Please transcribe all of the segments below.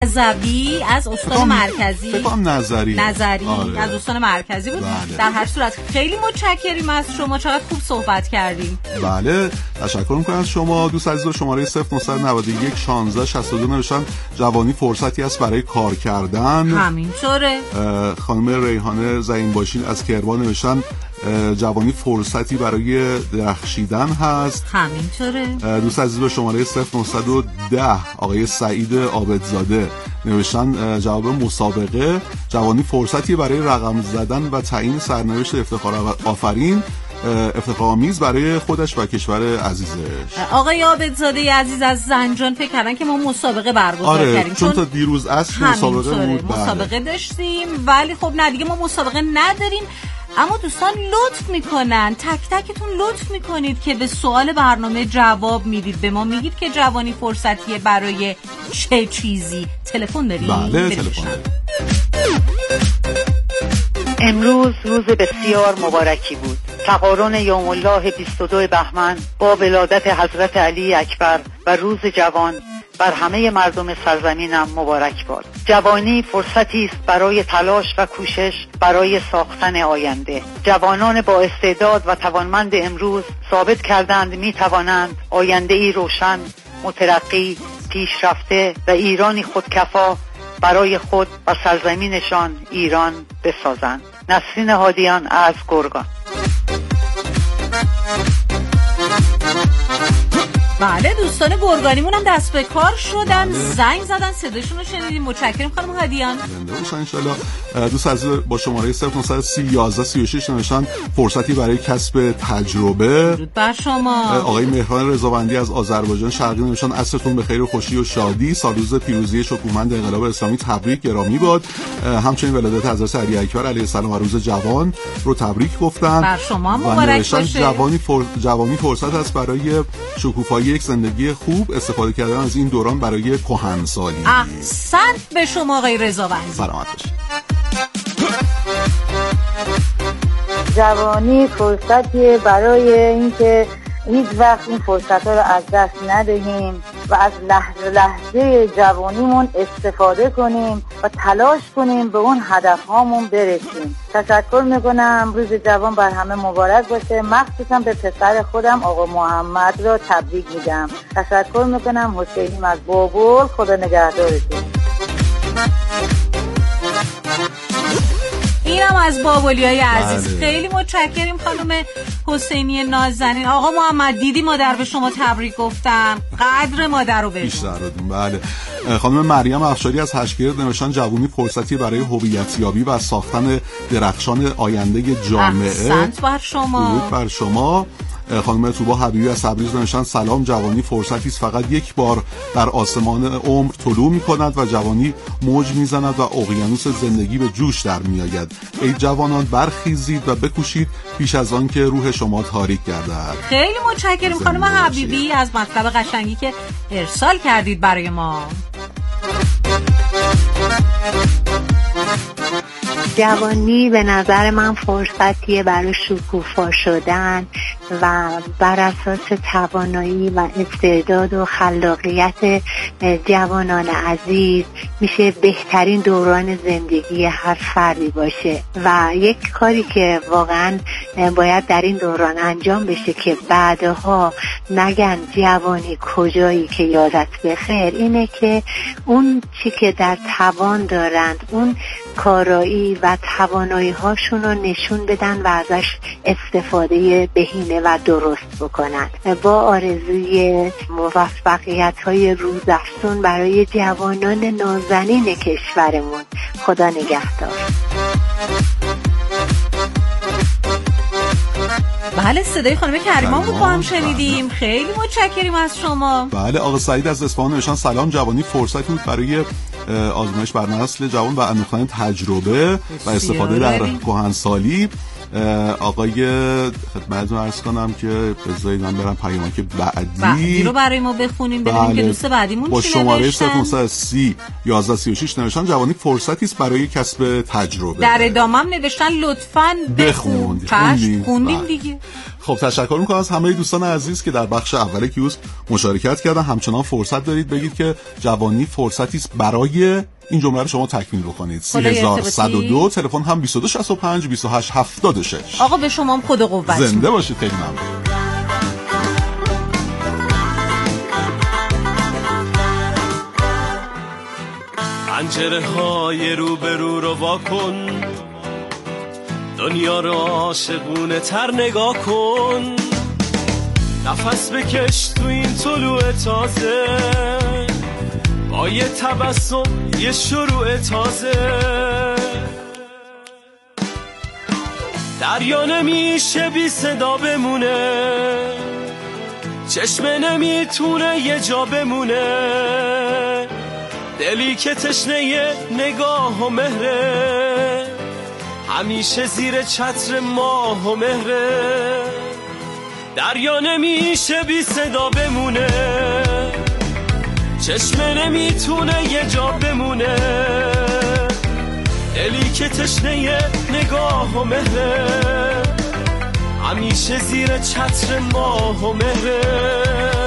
نظری از استان مرکزی، فکر کنم نظری آره. از استان مرکزی بود. بله. در هر صورت خیلی متشکریم از شما، چقدر خوب صحبت کردیم. بله تشکر می‌کنم از شما دوست عزیز. شماره 0991 16 62 نوشتن جوانی فرصتی است برای کار کردن. همینطوره. خانم ریحانه زعیم باشین از کرمان نوشتن جوانی فرصتی برای درخشیدن هست. همینطوره. دوست عزیز به شماره 0910 آقای سعید عابدزاده نوشتن جواب مسابقه جوانی فرصتی برای رقم زدن و تعیین سرنوشت افتخارآمیز برای خودش و کشور عزیزش. آقای عابدزاده عزیز از زنجان فکر کردن که ما مسابقه برگزار کردیم، چون تا دیروز عصر مسابقه بود. مسابقه داشتیم ولی خب نه دیگه ما مسابقه نداریم. اما دوستان لطف میکنن، تک تکتون لطف میکنید که به سوال برنامه جواب میدید، به ما میگید که جوانی فرصتیه برای چه چیزی. تلفن داریم؟ بله تلفن داریم. امروز روز بسیار مبارکی بود. تقارن یوم الله 22 بهمن با ولادت حضرت علی اکبر و روز جوان بر همه مردم سرزمینم مبارک باد. جوانی فرصتی است برای تلاش و کوشش برای ساختن آینده. جوانان با استعداد و توانمند امروز ثابت کردند می توانند آینده ای روشن، مترقی، پیشرفته و ایرانی خودکفا برای خود و سرزمینشان ایران بسازند. نسرین هادیان از گرگان. بله دوستان گرگانیمون هم دست به کار شدن. زنگ زدن، صداشون رو شنیدیم. متشکرم خانم هادیان. زنده باشن ان شاءالله. دوست عزیز با شماره 0930 11 36 نوشتن فرصتی برای کسب تجربه. درود بر شما. آقای مهران رضاوندی از آذربایجان شرقی نوشتن عصرتون به خیر و خوشی و شادی. سالروز پیروزی شکوهمند انقلاب اسلامی تبریک، گرامی باد. همچنین ولادت حضرت علی اکبر علیه السلام و روز جوان رو تبریک گفتن. بر شما مبارک باشه. جوانی فرصت است برای شکوفایی یک زندگی خوب، استفاده کردن از این دوران برای کهنسالی. احسنت به شما آقای رضاوندی. سلامت باشید. جوانی فرصتیه برای اینکه هیچ وقت این فرصت‌ها رو از دست ندهیم و از لحظه جوانیمون استفاده کنیم و تلاش کنیم به اون هدفهامون برسیم. تشکر میکنم. روز جوان بر همه مبارک باشه. مخصوصا به پسر خودم آقا محمد را تبریک میگم. تشکر میکنم. حسینیم از بابل. خدا نگهدارتون. اینم از بابلیای عزیز. خیلی متشکریم خانم حسینی نازنین. آقا محمد دیدی مادر به شما تبریک گفتم، قدر مادر رو بدون. بله. خانم مریم افشاری از هشگرد نوشتن جوانی فرصتی برای هویتیابی و ساختن درخشان آینده جامعه. احسنت بر شما. درود بر شما. خانم توبا حبیبی از تبریز نوشتن سلام، جوانی فرصتی است فقط یک بار در آسمان عمر طلوع می‌کند و جوانی موج می‌زند و اقیانوس زندگی به جوش در می‌آید. ای جوانان برخیزید و بکوشید پیش از آن که روح شما تاریک گردد. خیلی متشکرم خانم حبیبی از مطلب قشنگی که ارسال کردید برای ما. جوانی به نظر من فرصتیه برای شکوفا شدن و بر اساس توانایی و استعداد و خلاقیت جوانان عزیز میشه بهترین دوران زندگی هر فردی باشه و یک کاری که واقعا باید در این دوران انجام بشه که بعدها نگن جوانی کجایی که یادت بخیر، اینه که اون چی که در توان دارند اون کارایی و توانایی هاشون رو نشون بدن و ازش استفاده بهینه و درست بکنن. با آرزوی موفقیت های روزافزون برای جوانان نازنین کشورمون. خدا نگهدار. بله صدای خانم کریمان بود با هم شنیدیم. خیلی متشکریم از شما. بله آقا سعید از اصفهان نوشتن سلام، جوانی فرصتی بود برای آزمایش بر نسل جوان و اندوختن تجربه و استفاده در کهنسالی. آقای خدمتتون عرض کنم که بذارید من برم پیامی که بعدی رو برای ما بخونیم ببینیم که دوست بعدیمون با چی شماره نوشتن. 0930 1136 نوشتن جوانی فرصتی است برای کسب تجربه. در ادامه هم نوشتن لطفاً بخون. خوندیم دیگه. خب تشکر میکنم از همه دوستان عزیز که در بخش اول کیوس مشارکت کردن. همچنان فرصت دارید بگید که جوانی فرصتی است برای این جمله رو شما تکمیل بکنید. 3102 تلفن هم 2265 2876. آقا به شما هم خود قوت. زنده باشید. خیلی ممنون. پنجره های روبرو رو واکن، دنیا رو عاشقونه تر نگاه کن، نفس بکش تو این طلوع تازه، با یه تبسم یه شروع تازه. دریا نمیشه بی صدا بمونه، چشمه نمیتونه یه جا بمونه، دلی که تشنه نگاه و مهره، همیشه زیر چتر ماه و مهره. دریا نمیشه بی صدا بمونه، چشمه نمیتونه یه جا بمونه، دلی که تشنه نگاه و مهره، همیشه زیر چتر ماه و مهره.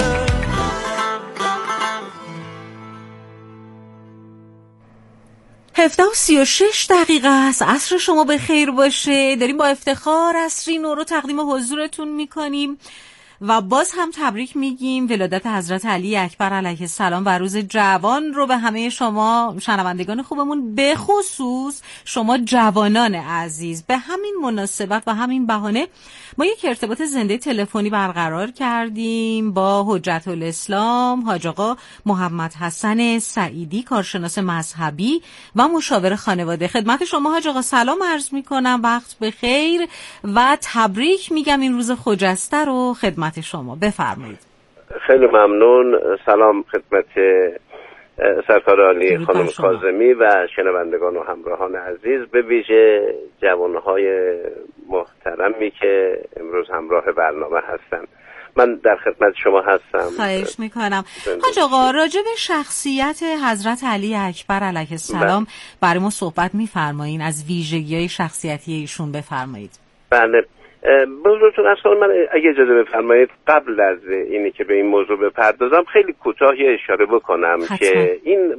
17:36 است. عصر شما به خیر باشه. داریم با افتخار عصری نو رو تقدیم حضورتون میکنیم و باز هم تبریک میگیم ولادت حضرت علی اکبر علیه السلام و روز جوان رو به همه شما شنوندگان خوبمون، به خصوص شما جوانان عزیز. به همین مناسبت و همین بهانه ما یک ارتباط زنده تلفنی برقرار کردیم با حجت الاسلام حاج آقا محمد حسن سعیدی، کارشناس مذهبی و مشاور خانواده. خدمت شما حاج آقا سلام عرض میکنم، وقت بخیر و تبریک میگم این روز خجسته رو خدمت شما. بفرمایید. خیلی ممنون. سلام خدمت سرکار عالی خانم کاظمی و شنوندگان و همراهان عزیز، به ویژه جوانهای محترمی که امروز همراه برنامه هستن. من در خدمت شما هستم. خواهش میکنم. حاج آقا راجع به شخصیت حضرت علی اکبر علیه السلام برای ما صحبت میفرمایین، از ویژگی‌های شخصیتی ایشون بفرمایید. بله، بزرگتون اصلا من اگه اجازه بفرمایید قبل از اینی که به این موضوع بپردازم خیلی کوتاه اشاره بکنم که این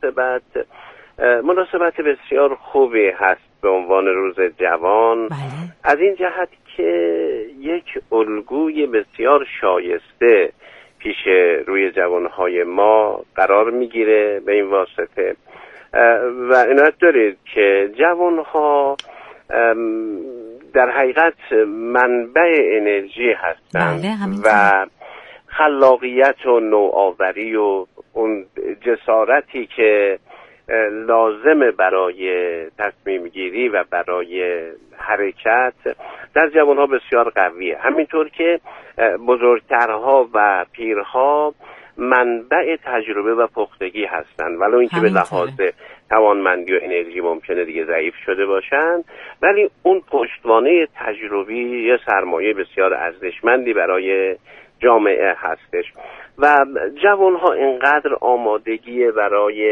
مناسبت بسیار خوبی هست به عنوان روز جوان. بله. از این جهت که یک الگوی بسیار شایسته پیش روی جوانهای ما قرار میگیره به این واسطه و عنایت دارید که جوانها در حقیقت منبع انرژی هستند و خلاقیت و نوآوری و اون جسارتی که لازم برای تصمیم گیری و برای حرکت در جوانها بسیار قویه. همینطور که بزرگترها و پیرها منبع تجربه و پختگی هستند، ولو اینکه به لحاظ توانمندی و انرژی ممکنه دیگه ضعیف شده باشن، ولی اون پشتوانه تجربی یه سرمایه بسیار ارزشمندی برای جامعه هستش و جوانها اینقدر آمادگی برای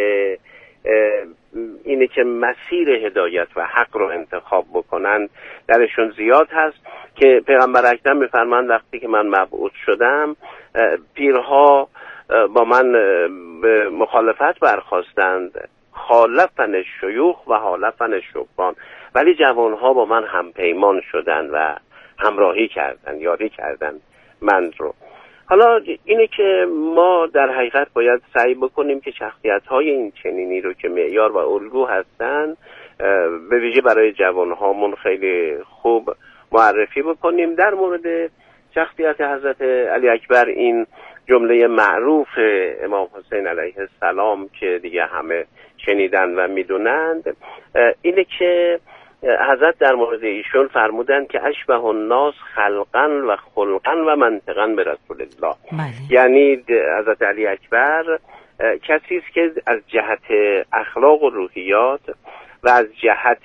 اینه که مسیر هدایت و حق رو انتخاب بکنن درشون زیاد هست که پیغمبر اکرم میفرمایند وقتی که من مبعوث شدم پیرها با من به مخالفت برخواستند، خالفن شیوخ و حالفن شبان، ولی جوانها با من همپیمان شدن و همراهی کردن، یاری کردن من رو. حالا اینه که ما در حقیقت باید سعی بکنیم که شخصیت‌های این چنینی رو که معیار و الگو هستن به ویژه برای جوانهامون خیلی خوب معرفی بکنیم. در مورد شخصیت حضرت علی اکبر این جمله معروف امام حسین علیه السلام که دیگه همه شنیدن و میدونند اینه که حضرت در مورد ایشون فرمودند که اشبه الناس خلقا و خلقا و منطقا به رسول الله. یعنی حضرت علی اکبر کسی است که از جهت اخلاق و روحیات و از جهت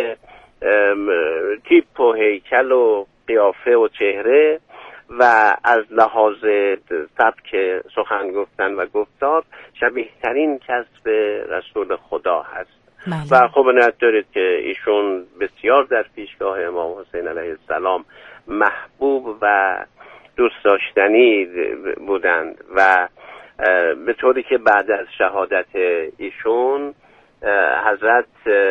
تیپ و هیکل و قیافه و چهره و از لحاظ سبک سخن گفتن و گفتار شبیه ترین کس به رسول خدا هست. و خب عنایت دارید که ایشون بسیار در پیشگاه امام حسین علیه السلام محبوب و دوست داشتنی بودند و به طوری که بعد از شهادت ایشون حضرت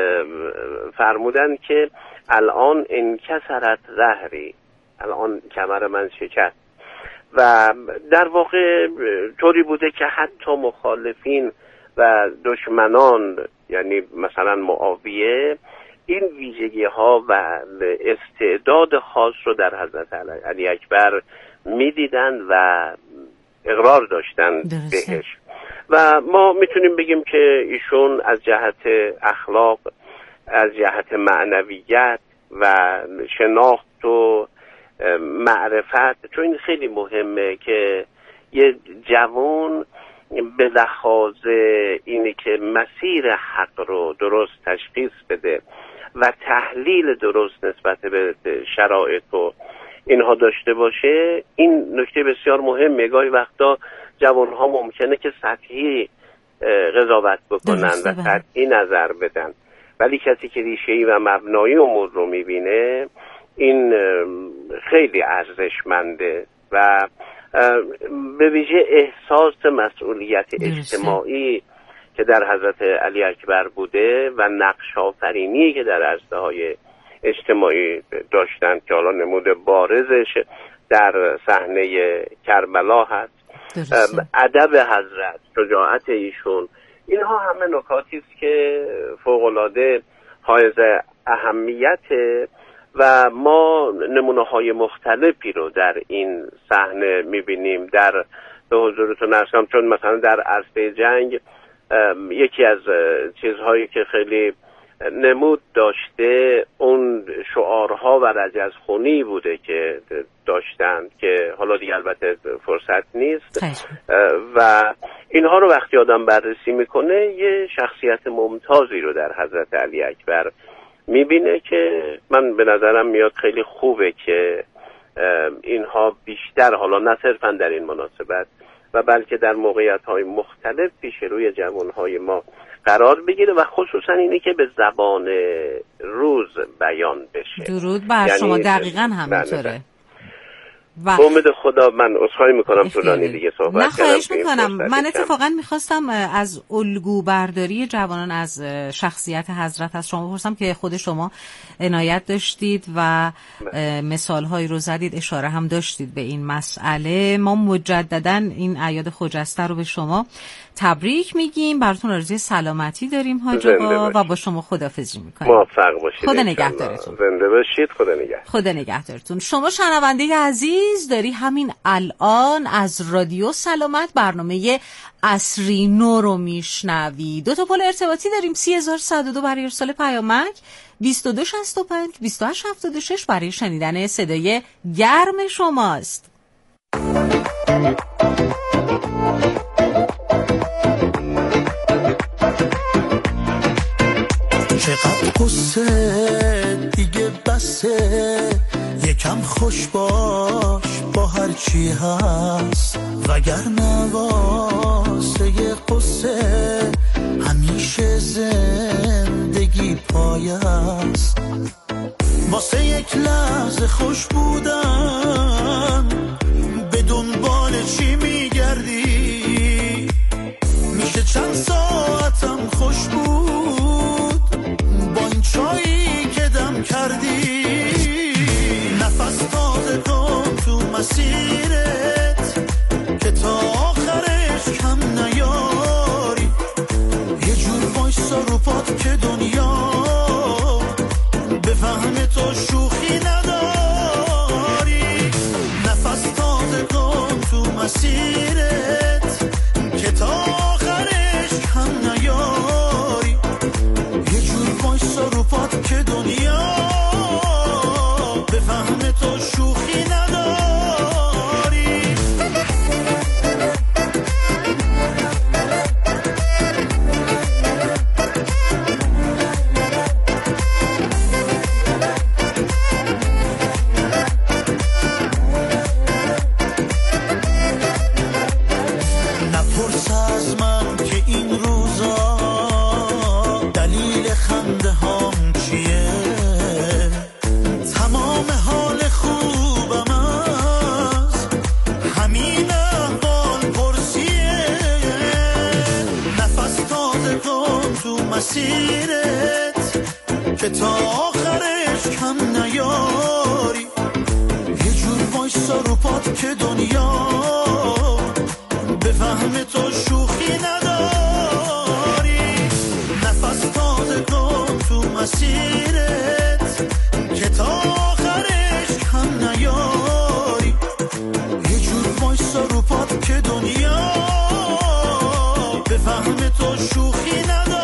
فرمودند که الان انکسرت ظهری، الان کمر من شکست. و در واقع طوری بوده که حتی مخالفین و دشمنان، یعنی مثلا معاویه، این ویژگی ها و استعداد خاص رو در حضرت علی اکبر میدیدند و اقرار داشتند بهش. و ما میتونیم بگیم که ایشون از جهت اخلاق، از جهت معنویت و شناخت و معرفت، چون این خیلی مهمه که یه جوان به لحاظ اینی که مسیر حق رو درست تشخیص بده و تحلیل درست نسبت به شرایط و اینها داشته باشه، این نکته بسیار مهمه. گاهی وقتا جوانها ممکنه که سطحی قضاوت بکنن و سطحی نظر بدن، ولی کسی که ریشه‌ای و مبنایی امور رو میبینه این خیلی ارزشمنده و به ویژه احساس مسئولیت اجتماعی که در حضرت علی اکبر بوده و نقش آفرینی که در عرصه‌های اجتماعی داشتند که حالا نمود بارزش در صحنه کربلا هست، ادب حضرت، شجاعت ایشون، اینها همه نکاتی است که فوق‌العاده حائز اهمیته و ما نمونه‌های مختلفی رو در این صحنه می‌بینیم. در به حضورتون عرض کنم، چون مثلا در عرصه جنگ یکی از چیزهایی که خیلی نمود داشته اون شعارها و رجزخونی بوده که داشتند که حالا دیگه البته فرصت نیست و اینها رو وقتی آدم بررسی میکنه یه شخصیت ممتازی رو در حضرت علی اکبر میبینه که من به نظرم میاد خیلی خوبه که اینها بیشتر، حالا نه صرفا در این مناسبت و بلکه در موقعیت‌های مختلف پیش روی جوانهای ما قرار بگیره و خصوصا اینه که به زبان روز بیان بشه. درود بر شما. دقیقاً همینطوره. و امید خدا من عذرخواهی میکنم طولانی دیگه صحبت کردم. نه خواهش میکنم. من اتفاقا میخواستم از الگو برداری جوانان از شخصیت حضرت از شما بپرسم که خود شما عنایت داشتید و مثالهایی رو زدید، اشاره هم داشتید به این مسئله. ما مجددا این اعیاد خجسته رو به شما تبریک میگیم، براتون آرزوی سلامتی داریم حاج آقا و با شما خداحافظی میکنیم. موفق باشید. خدا نگهدارتون. زنده باشید. خدا نگهدارتون. شما شنونده عزیز داری همین الان از رادیو سلامت برنامه عصری نو رو میشنوی. 2 تا پل ارتباطی داریم، 30102 برای ارسال پیامک، 2265 2876 برای شنیدن صدای گرم شماست. چقدر قصه دیگه بسه، یکم خوش باش با هر چی هست، وگرنه واسه یه قصه همیشه زندگی پایست. واسه یک لحظه خوش بودن به دنبال چی میگردی، میشه چند ساعتم خوش بود با این چایی که دم کردی. نفس تازه کن تو مسیرت که تا آخرش کم نیاری، یه جور بایستا رو پات که دنیا بفهم تو شوخی نداری. نفس تازه کن تو مسیرت که تا آخرش کم مسیرت که تا آخرش کم نیاری. یه جور وایسا رو پات که دنیا به فهم تو شوخی نداری. نفس تازه کن تو مسیرت که تا آخرش کم نیاری. یه جور وایسا رو پات که دنیا به فهم تو شوخی نداری.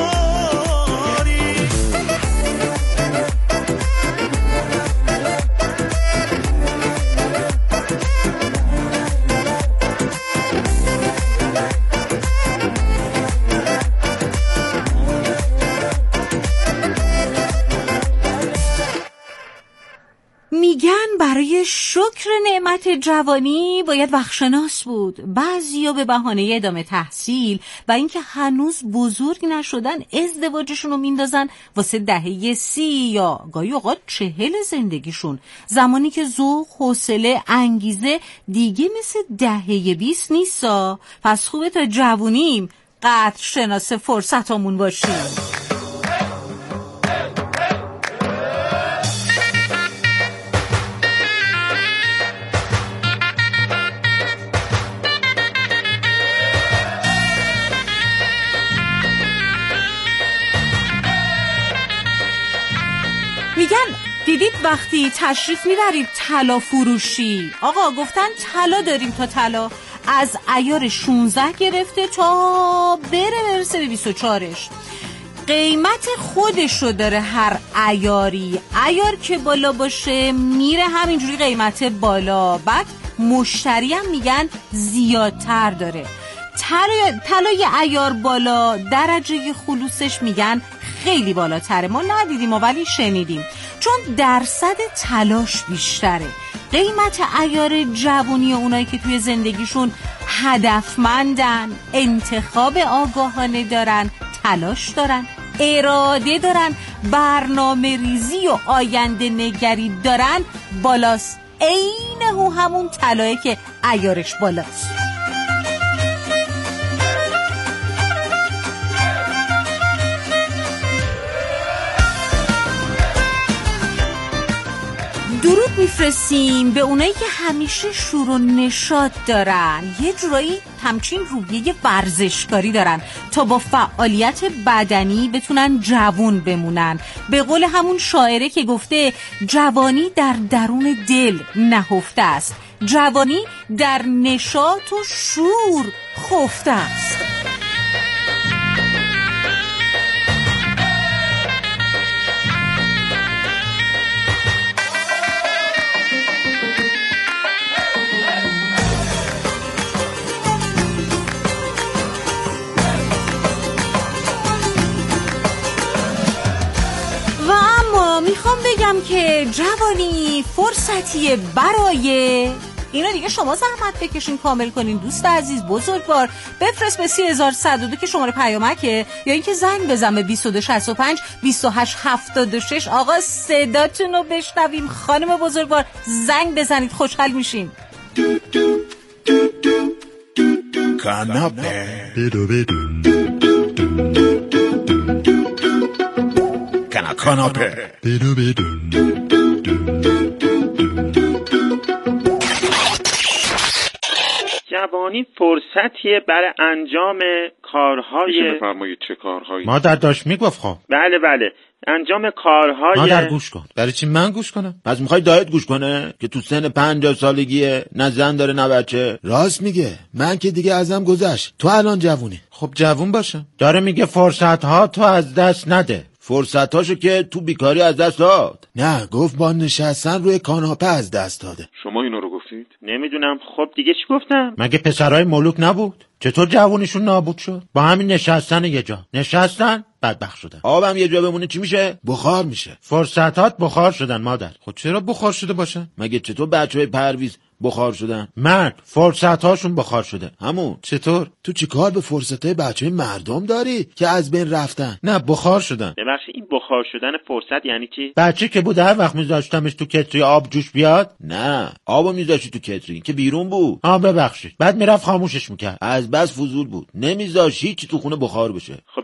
میگن برای شکر نعمت جوانی باید وقتشناس بود. بعضیا به بهانه ادامه تحصیل و اینکه هنوز بزرگ نشدن ازدواجشون رو میندازن واسه دهه 30 یا گاهی اوقات 40 زندگیشون، زمانی که ذوق، حوصله، انگیزه دیگه مثل دهه 20 نیستا. پس خوبه تا جوونیم قدر شناس فرصتامون باشیم. میگن دیدید وقتی تشریف میبرید طلا فروشی، آقا گفتن طلا داریم تا طلا از عیار 16 گرفته تا برسه به 24ش. قیمت خودشو داره هر عیاری. عیار که بالا باشه میره همینجوری قیمت بالا، بعد مشتری هم میگن زیادتر داره. طلای عیار بالا درجه خلوصش میگن خیلی بالاتره. ما ندیدیم ولی شنیدیم، چون درصد تلاش بیشتره. قیمت عیار جوونی اونایی که توی زندگیشون هدفمندن، انتخاب آگاهانه دارن، تلاش دارن، اراده دارن، برنامه ریزی و آینده نگری دارن بالاست. عین همون طلایی که عیارش بالاست. درود میفرستیم به اونایی که همیشه شور و نشاط دارن، یه جورایی همچین روحیه ورزشکاری دارن تا با فعالیت بدنی بتونن جوون بمونن. به قول همون شاعره که گفته جوانی در درون دل نهفته است، جوانی در نشاط و شور خفته است. میخوام بگم که جوانی فرصتیه برای اینا دیگه. شما زحمت بکشین کامل کنین. دوست عزیز بزرگوار بفرست به 3102 که شماره پیامکه، یا اینکه زنگ بزن به 2265 2876. آقا صداتون رو بشنویم. خانم بزرگوار زنگ بزنید، خوشحال میشیم. کاناپه کاناپه جوانی فرصتیه برای انجام کارهای. میشه بفرمایید چه کارهایی؟ مادر داشت میگفت. خب بله انجام کارهای. مادر گوش کن. برای چی من گوش کنم؟ پس میخوای دایت گوش کنه که تو سن 50 سالگیه، نه زن داره نه بچه؟ راست میگه. من که دیگه ازم گذشت. تو الان جوونی. خب جوون باشم. داره میگه فرصت ها تو از دست نده. فرصتاشو که تو بیکاری از دست داد. نه گفت با نشستن روی کاناپه از دست داده. شما اینو رو گفتید؟ نمیدونم. خب دیگه چی گفتم؟ مگه پسرای ملوک نبود؟ چطور جوونیشون نابود شد؟ با همین نشستن یه جا. نشستن بدبخت شدن. آبم یه جا بمونه چی میشه؟ بخار میشه. فرصتات بخار شدن مادر. خب چرا بخار شده باشن؟ مگه چطور بچهای پرویز بخار شدن؟ مرد فرصتاشون بخار شده. همون چطور؟ تو چیکار به فرصتای بچهای مردم داری که از بین رفتن؟ نه بخار شدن. ببخشید این بخار شدن فرصت یعنی چی؟ بچه که بود هر وقت میذاشتمش تو کتری آب جوش بیاد؟ نه آبو میذاشتی تو کتری که بیرون بود. ببخشید. بعد میرفت خاموشش میکرد. از بس فضول بود. نمیذاش هیچی تو خونه بخار بشه. خب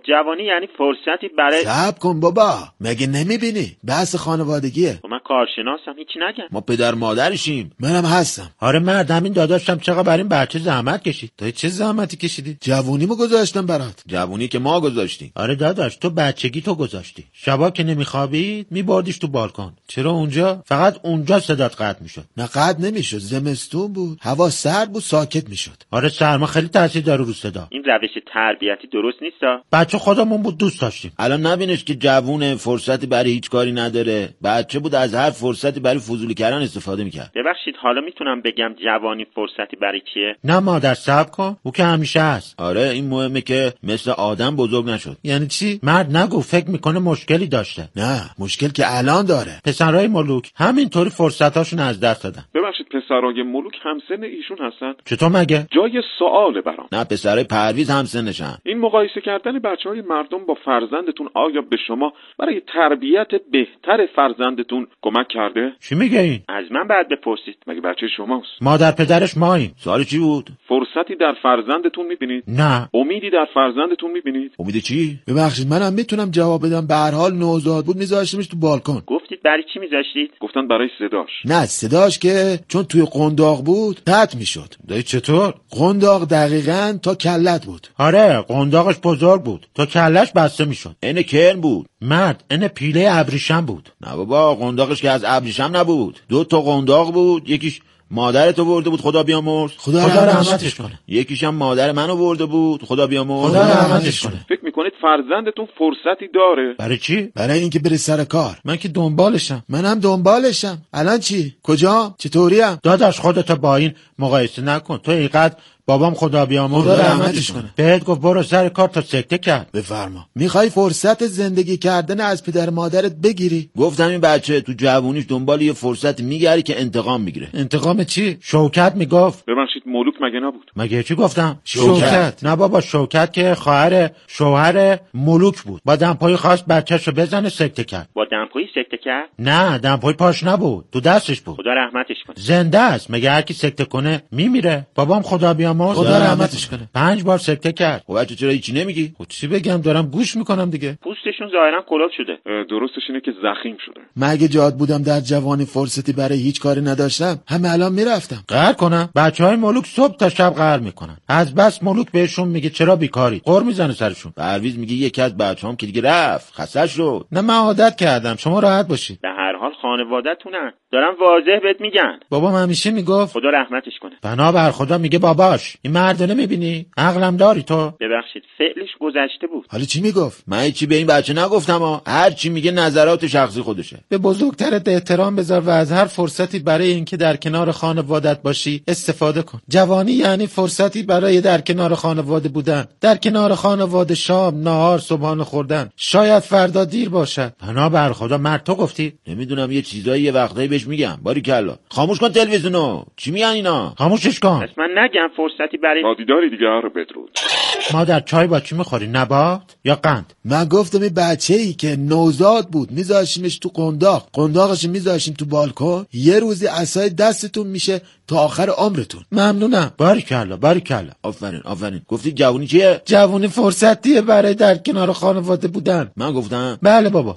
جوانی یعنی فرصتی برای صبر کن بابا، مگه نمیبینی بحث خانوادگیه. من کارشناسم، هیچی نگم. ما پدر مادرشیم. منم هستم. آره مرد، همین داداشم چقدر برای این بچه زحمت کشید. تو چه زحمتی کشیدی؟ جوونیمو گذاشتم برات. جوونی که ما گذاشتیم. آره داداش، تو بچگی تو گذاشتی. شبا که نمیخوابید میبردیش تو بالکن. چرا اونجا؟ فقط اونجا صدات قطع میشد. نه قطع نمیشد، زمستون بود، هوا سرد بود، ساکت میشد. آره سرما خیلی تاثیر داره رو صدا. این روش تربیتی درست نیستا. بچه خودمون بود، دوست داشتیم. الان نبینش که جوونه، فرصتی برای هیچ کاری نداره. بچه بود، از هر فرصتی برای فضولی کردن استفاده میکرد. ببخشید، حالا میتونم بگم جوانی فرصتی برای کیه؟ نه مادر، صبر کن، او که همیشه هست. آره این مهمه که مثل آدم بزرگ نشد. یعنی چی؟ مرد نگو، فکر میکنه مشکلی داشته. نه، مشکل که الان داره. پسرای ملوک همینطوری فرصتاشون از دست دادن. ببخشید، پسرای ملوک همسن ایشون هستن؟ چطور مگه؟ جای سوال برام. نه، پسرای پرویز همسنشن. این مقایسه کردن بچهای مردم با فرزندتون آیا به شما برای تربیت بهتر فرزندتون کمک کرده؟ چی میگه این؟ از من بعد بپرسید. مگه بچه شماست؟ مادر پدرش ماییم. سوال چی بود؟ فرصتی در فرزندتون میبینید؟ نه. امیدی در فرزندتون میبینید؟ امید چی؟ ببخشید منم میتونم جواب بدم. به هر حال نوزاد بود، میذاشتیمش تو بالکن. گفتید برای چی میذاشتید؟ گفتن برای صداش. نه، صداش که چون توی قنداق بود قطع میشد. دایی چطور؟ قنداق دقیقاً تا کلت بود. آره، قنداقش بزرگ بود، تا کلش بسته میشد. این کرم بود. مرد، این پیله ابریشم بود. نه بابا، قنداقش که از ابریشم نبود. 2 تا قنداق بود، یکیش مادرت آورده بود، خدا بیامرز، خدا رحمتش کنه. یکیش هم مادر من آورده بود، خدا بیامرز، خدا رحمتش کنه. فکر میکنید فرزندتون فرصتی داره؟ برای چی؟ برای اینکه بره سر کار. من که دنبالشم. منم دنبالشم. الان چی؟ کجا؟ چطوریم؟ داداش خودت با این مقایسه نکن. تو اینقدر بابام خدا بیامرز، خدا رحمتش کنه، بهت گفت برو سر کار تا سکته کرد. بفرما. میخوای فرصت زندگی کردن از پدر مادرت بگیری؟ گفتم این بچه تو جوونیش دنبال یه فرصت میگردی که انتقام میگیره. انتقام چی؟ شوکت میگفت. ببخشید، ملوک مگه نبود؟ مگه چی گفتم؟ شوکت. نه بابا، شوکت که خواهر شوهر ملوک بود. با دمپایی خواست بچه‌شو بزنه، سکته کرد. با دمپایی سکته کرد؟ نه، دمپایی پاش نبود، تو دستش بود. خدا رحمتش کنه. زنده است. مگه هر کی سکته کنه میمیره؟ بابام خدا بیامرز، خدا رحمتش کنه، 5 بار سکته کرد. خب بچه چرا هیچی نمیگی؟ خب چی بگم، دارم گوش میکنم دیگه. پوستشون ظاهرا کلوف شده. درستش اینه که زخیم شده. مگه جاد بودم در جوانی فرصتی برای هیچ کاری نداشتم، همه الان میرفتم قهر کنم. بچهای ملوک صبح تا شب قهر میکنن. از بس ملوک بهشون میگه چرا بیکاری، قر میزنه سرشون. پرویز میگه یکی از بچه‌هام که دیگه رفت، خسته شد. نه من عادت کردم، شما راحت باشید. به هر حال خانواده‌تونن، دارم واضح بهت میگن. بابام همیشه میگفت خدا رحمتش کنه. بنا بر خدا میگه باباش. این مردونه میبینی؟ عقلم داری تو؟ ببخشید، فعلش گذشته بود. حالا چی میگفت؟ من هیچی به این بچه نگفتم ها. هر چی میگه نظرات شخصی خودشه. به بزرگترت احترام بذار و از هر فرصتی برای اینکه در کنار خانوادت باشی استفاده کن. جوانی یعنی فرصتی برای در کنار خانواده بودن، در کنار خانواده شام، نهار، صبحانه خوردن. شاید فردا دیر باشد. بنا بر خدا مرد تو گفتی؟ نمیدونم، یه چیزایی یه وقتایی بهش میگم. باریکلا. خاموش کن تلویزیونو. چی میگن اینا؟ خاموشش کن. پس من نگم فرصتی برای دیداری دیگه رو بدرود. مادر چای با چی میخوری؟ نبات یا قند؟ من گفتم این بچه‌ای که نوزاد بود میذاشیمش تو قنداقش میذاشیم تو بالکن، یه روزی عصای دستتون میشه تا آخر عمرتون. ممنونم. باریکلا. آفرین. گفتی جوونی چیه؟ جوونی فرصتیه برای در کنار خانواده بودن. من گفتم بله بابا.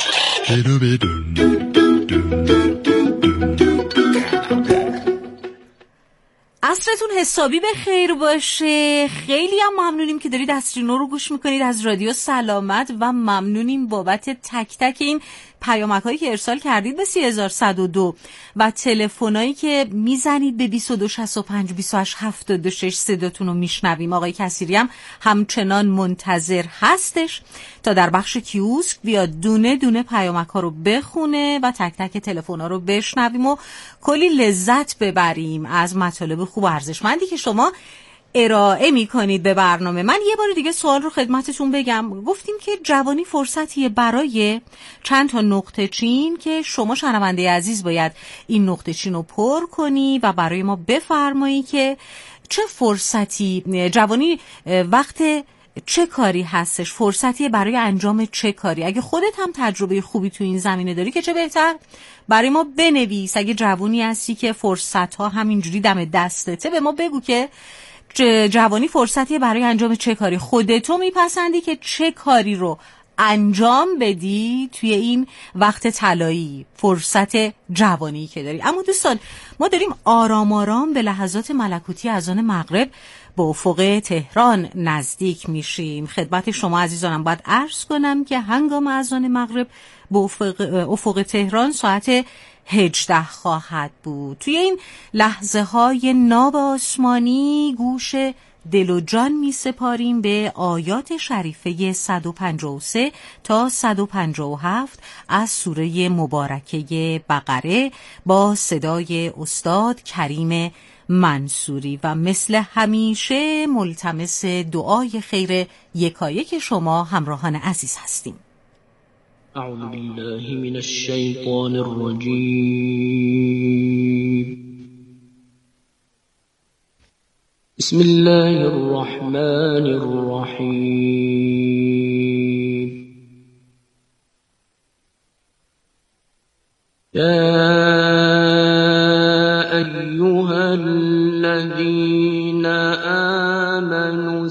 عصرتون حسابی به خیر باشه. خیلی هم ممنونیم که دارید عصرینو رو گوش میکنید از رادیو سلامت و ممنونیم بابت تک تک این پیامک هایی که ارسال کردید به 3102 و تلفنایی که میزنید به 2265 2876 صداتون رو میشنویم. آقای کثیری هم همچنان منتظر هستش تا در بخش کیوسک بیاد دونه دونه پیامک ها رو بخونه و تک تک تلفن ها رو بشنویم و کلی لذت ببریم از مطالب خوب و ارزشمندی که شما ارائه میکنید به برنامه. من یه بار دیگه سوال رو خدمتتون بگم. گفتیم که جوانی فرصتیه برای چند تا نقطه چین که شما شنونده عزیز باید این نقطه چین رو پر کنی و برای ما بفرمایی که چه فرصتی جوانی وقت چه کاری هستش، فرصتیه برای انجام چه کاری. اگه خودت هم تجربه خوبی تو این زمینه داری که چه بهتر، برای ما بنویس. اگه جوانی هستی که فرصت ها همینجوری دم دستته، به ما بگو که جوانی فرصتی برای انجام چه کاری؟ خودتو میپسندی که چه کاری رو انجام بدی توی این وقت طلایی، فرصت جوانی که داری؟ اما دوستان، ما داریم آرام آرام به لحظات ملکوتی اذان مغرب به افق تهران نزدیک میشیم. خدمت شما عزیزانم باید عرض کنم که هنگام اذان مغرب به افق تهران ساعت 18 خواهد بود. توی این لحظه های ناب آسمانی گوش دل و جان می سپاریم به آیات شریفه 153 تا 157 از سوره مبارکه بقره با صدای استاد کریم منصوری و مثل همیشه ملتمس دعای خیر یکایک شما همراهان عزیز هستیم. اعوذ بالله من الشیطان الرجیم. بسم الله الرحمن الرحیم. یا ایها الذین آمنوا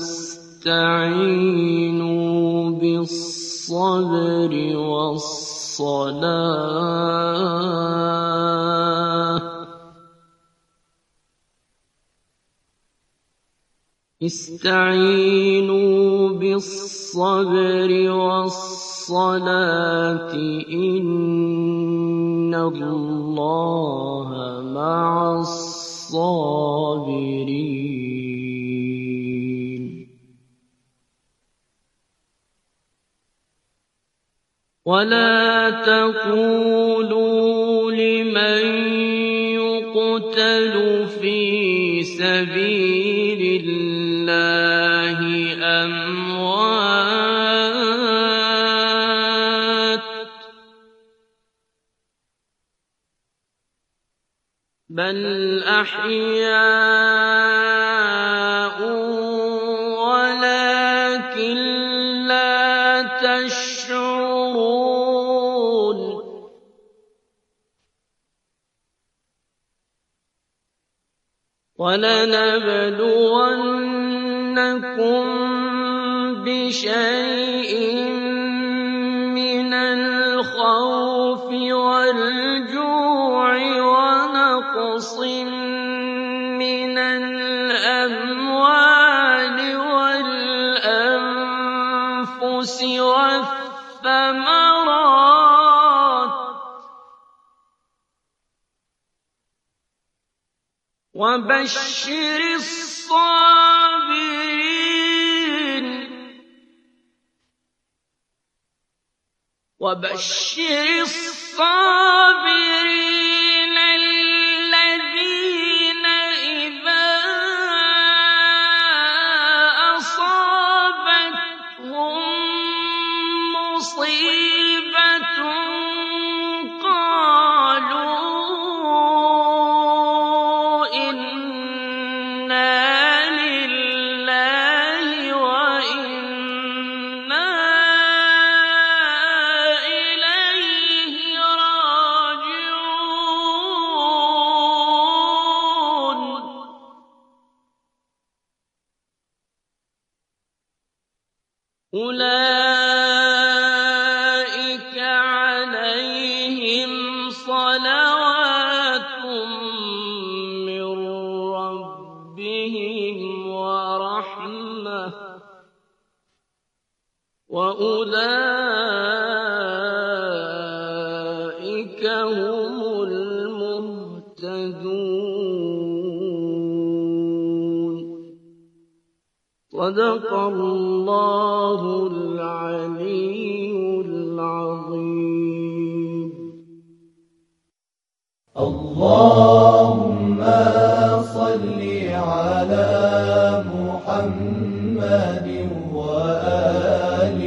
استعینوا بالصبر والصلاة. استعینوا بالصبر والصلاة إن الله مع الصابرين. ولا تقولوا لمن يقتل في سبيل الله أموات بل أحياء ولكن لا تشعرون. ولنبلونكم بشيء من الخوف والجوع ونقص من الأموال والأنفس والثمرات وبشر الصابرين. وبشر الصابرين الذين إذا أصابتهم مصيبة قالوا إنا لله وإنا إليه راجعون. أولئك عليهم صلوات من ربهم ورحمة وأولئك هم المهتدون. صدق الله العلي العظيم. اللهم صل على محمد وآل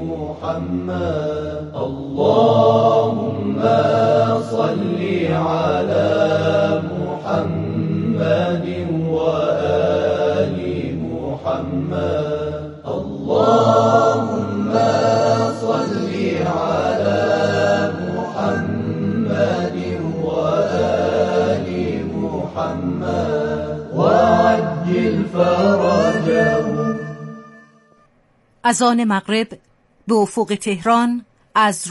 محمد. اللهم صل على محمد وآل محمد. اللهم صل على محمد وآل محمد وعجل فرجهم اذان مغرب به افق تهران از